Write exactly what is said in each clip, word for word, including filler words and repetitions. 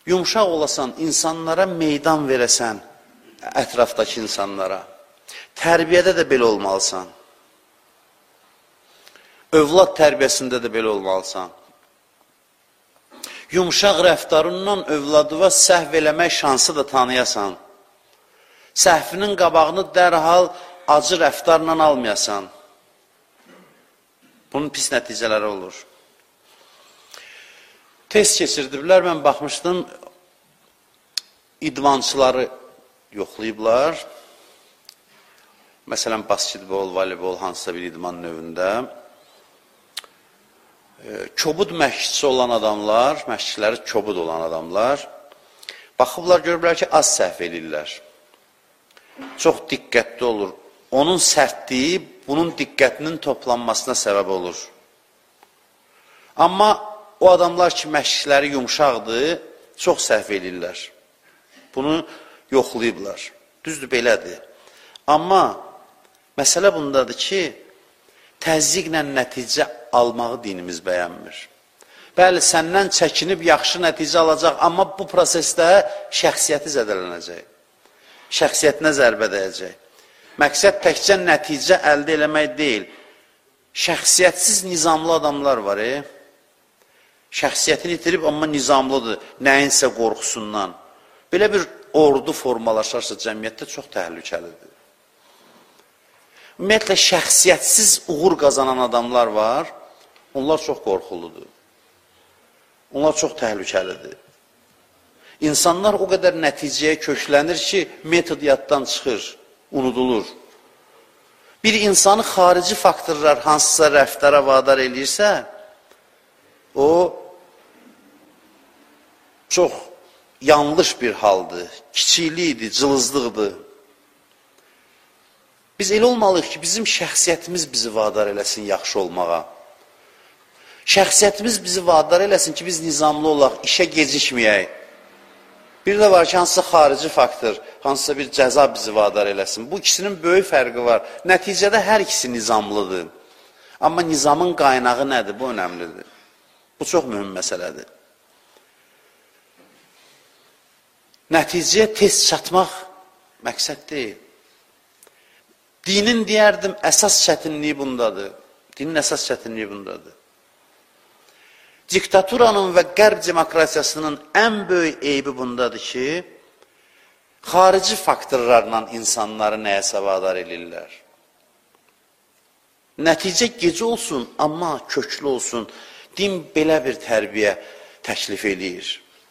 Yumşaq olasan, insanlara meydan verəsən, ətrafdakı insanlara. Tərbiyədə də belə olmalısan. Övlad tərbiyəsində də belə olmalısan. Yumşaq rəftarından övladıva səhv eləmək şansı da tanıyasan. Səhvinin qabağını dərhal acı rəftarla almayasan. Bunun pis nəticələri olur. Test keçirdiblər, mən baxmışdım, idmançıları yoxlayıblar. Məsələn, basketbol, voleybol, hansısa bir idman növündə. Kobud məşqçisi olan adamlar, məşqçiləri kobud olan adamlar, baxıblar, görürlər ki, az səhv edirlər. Çox diqqətli olur. Onun sərtliyi, bunun diqqətinin toplanmasına səbəb olur. Amma o adamlar ki, məşqçiləri yumşaqdır, çox səhv edirlər. Bunu yoxlayıblar. Düzdür, belədir. Amma məsələ bundadır ki, təzyiqlə nəticə almağı dinimiz bəyənmir. Bəli, səndən çəkinib yaxşı nəticə alacaq, amma bu prosesdə şəxsiyyəti zədələnəcək. Şəxsiyyətinə zərbə dəyəcək. Məqsəd təkcə nəticə əldə eləmək deyil. Şəxsiyyətsiz nizamlı adamlar var, e? Şəxsiyyətini itirib, amma nizamlıdır, nəyinsə qorxusundan. Belə bir ordu formalaşarsa cəmiyyətdə çox təhlükəlidir. Ümumiyyətlə, şəxsiyyətsiz uğur qazanan adamlar var, onlar çox qorxuludur. Onlar çox təhlükəlidir. İnsanlar o qədər nəticəyə köklənir ki, metod yaddan çıxır, unudulur. Bir insanı xarici faktorlar hansısa rəftara vadar eləyirsə, o çox yanlış bir haldır, kiçiklikdir, cılızlıqdır. Biz elə olmalıyıq ki, bizim şəxsiyyətimiz bizi vadar eləsin yaxşı olmağa. Şəxsiyyətimiz bizi vadar eləsin ki, biz nizamlı olaq, işə gecikməyək. Bir də var ki, hansısa xarici faktor, hansısa bir cəza bizi vadar eləsin. Bu ikisinin böyük fərqi var. Nəticədə hər ikisi nizamlıdır. Amma nizamın qaynağı nədir? Bu önəmlidir. Bu çox mühüm məsələdir. Nəticəyə tez çatmaq məqsəd deyil. Dinin deyərdim, əsas çətinliyi bundadır. Dinin əsas çətinliyi bundadır. Diktaturanın və qərb demokratiyasının ən böyük eybi bundadır ki, xarici faktorlarla insanları nəyəsə vadar edirlər. Nəticə gecə olsun, amma köklü olsun. Din belə bir tərbiyə təklif edir.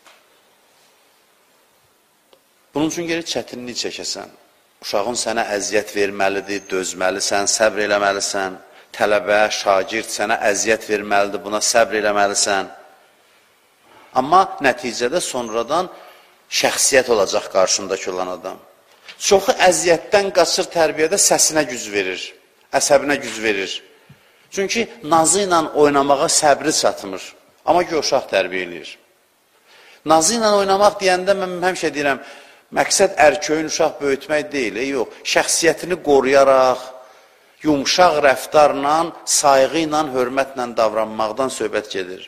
Bunun üçün gəlir çətinlik çəkəsən. Uşağın sənə əziyyət verməlidir, dözməlisən, səbr eləməlisən. Tələbə, şagird sənə əziyyət verməlidir, buna səbr eləməlisən. Amma nəticədə sonradan şəxsiyyət olacaq qarşındakı olan adam. Çoxu əziyyətdən qaçır tərbiyədə səsinə güc verir, əsəbinə güc verir. Çünki nazı ilə oynamağa səbri çatmır. Amma ki, uşaq tərbiyə edir. Nazı ilə oynamaq deyəndə mən həmişə deyirəm, məqsəd ərköyün uşaq böyütmək deyil, e, yox. Şəxsiyyətini qoruyaraq, yumşaq rəftarla, sayğı ilə, hörmətlə davranmaqdan söhbət gedir.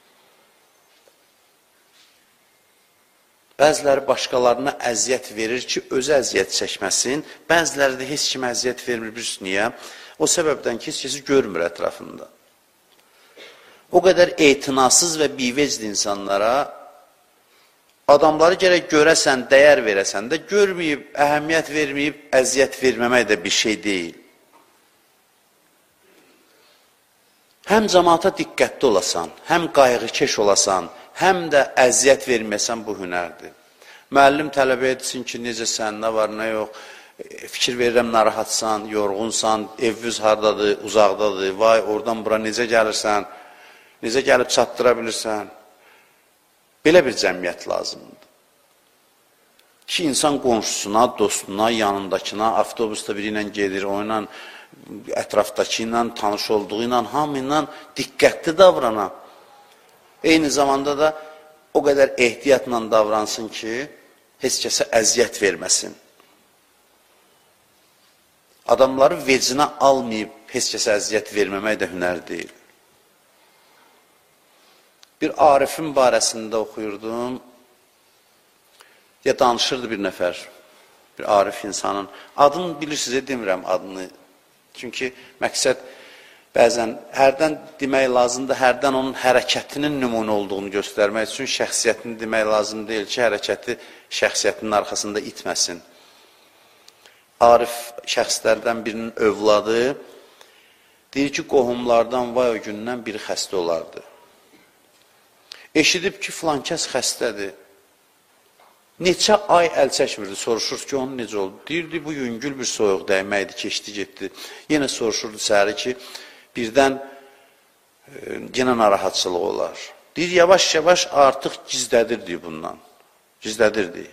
Bəziləri başqalarına əziyyət verir ki, özü əziyyət çəkməsin. Bəziləri də heç kim əziyyət vermir, bir niyə? O səbəbdən ki, heç kəsi görmür ətrafında. O qədər etinasız və bivecd insanlara adamları gərək görəsən, dəyər verəsən də, görməyib, əhəmiyyət verməyib, əziyyət verməmək də bir şey deyil. Həm cəmaata diqqətli olasan, həm qayğıkeş olasan, həm də əziyyət verməsən bu hünərdir. Müəllim tələbə etsin ki, necəsən, nə var, nə yox, fikir verirəm, narahatsan, yorğunsan, evvüz hardadır, uzaqdadır, vay, oradan bura necə gəlirsən, necə gəlib çatdıra bilirsən. Belə bir cəmiyyət lazımdır. Ki, insan qonşusuna, dostuna, yanındakına, avtobusda biri ilə gedir, o ilə, ətrafdakı ilə, tanış olduğu ilə, hamı ilə diqqətli davranan. Eyni zamanda da o qədər ehtiyatla davransın ki, heç kəsə əziyyət verməsin. Adamları vecinə almayıb, heç kəsə əziyyət verməmək də hünər deyil. Bir Arifin barəsində oxuyurdum. Ya danışırdı bir nəfər, bir arif insanın. Adını bilirsiniz, demirəm adını. Çünki məqsəd bəzən hərdən demək lazımdır, hərdən onun hərəkətinin nümunə olduğunu göstərmək üçün şəxsiyyətini demək lazım deyil ki, hərəkəti şəxsiyyətinin arxasında itməsin. Arif şəxslərdən birinin övladı deyir ki, qohumlardan vay o gündən biri xəstə olardı. Eşidib ki, filan kəs xəstədir. Neçə ay əl çəkmirdi, soruşur ki, onun necə oldu? Deyirdi, bu yüngül bir soyuq dəyməkdi, keçdi, getdi. Yenə soruşurdu səhəri ki, birdən e, yenə narahatçılıq olar. Deyir, yavaş-yavaş artıq gizlədirdi bundan. Gizlədirdi.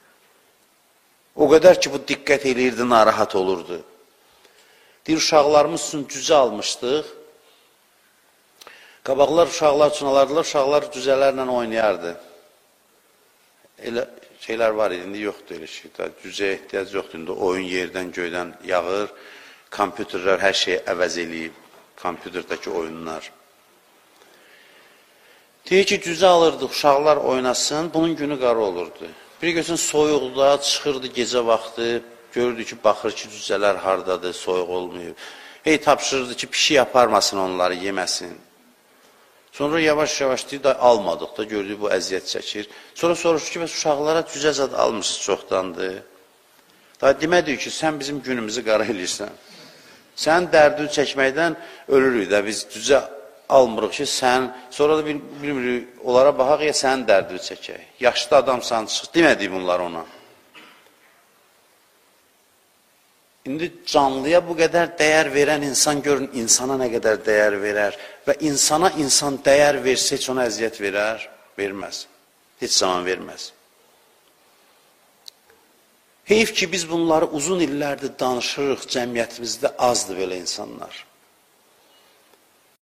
O qədər ki, bu diqqət eləyirdi, narahat olurdu. Deyir, uşaqlarımız üçün cüzə almışdıq. Qabaqlar uşaqlar üçün alardılar, uşaqlar cüzələrlə oynayardı. Elə şeylər var idi, indi yoxdur elə şey. Cüzəyə ehtiyac yoxdur, indi oyun yerdən, göydən yağır, kompüterlər hər şeyi əvəz eləyib, kompüterdəki oyunlar. Deyir ki, cüzə alırdıq, uşaqlar oynasın, bunun günü qara olurdu. Bir görsən, soyuqda çıxırdı gecə vaxtı, görürdü ki, baxır ki, cüzələr hardadır, soyuq olmayıb. Hey, tapşırırdı ki, pişik aparmasın onları, yeməsin. Sonra yavaş-yavaş deyir, da almadıq da, gördük bu əziyyət çəkir. Sonra soruşur ki, bəs uşaqlara cüzə zad almışsınız çoxdandır. Daha demədik ki, sən bizim günümüzü qara eləyirsən. Sən dərdini çəkməkdən ölürük də, biz cüzə almırıq ki, sən, sonra da bilmirik, onlara baxaq ya, sənin dərdini çəkək. Yaşlı adamsan, çıx, demədik bunlar ona. İndi canlıya bu qədər dəyər verən insan görün, insana nə qədər dəyər verər və insana insan dəyər versə heç ona əziyyət verər, verməz. Heç zaman verməz. Heyf ki, biz bunları uzun illərdir danışırıq, cəmiyyətimizdə azdır belə insanlar.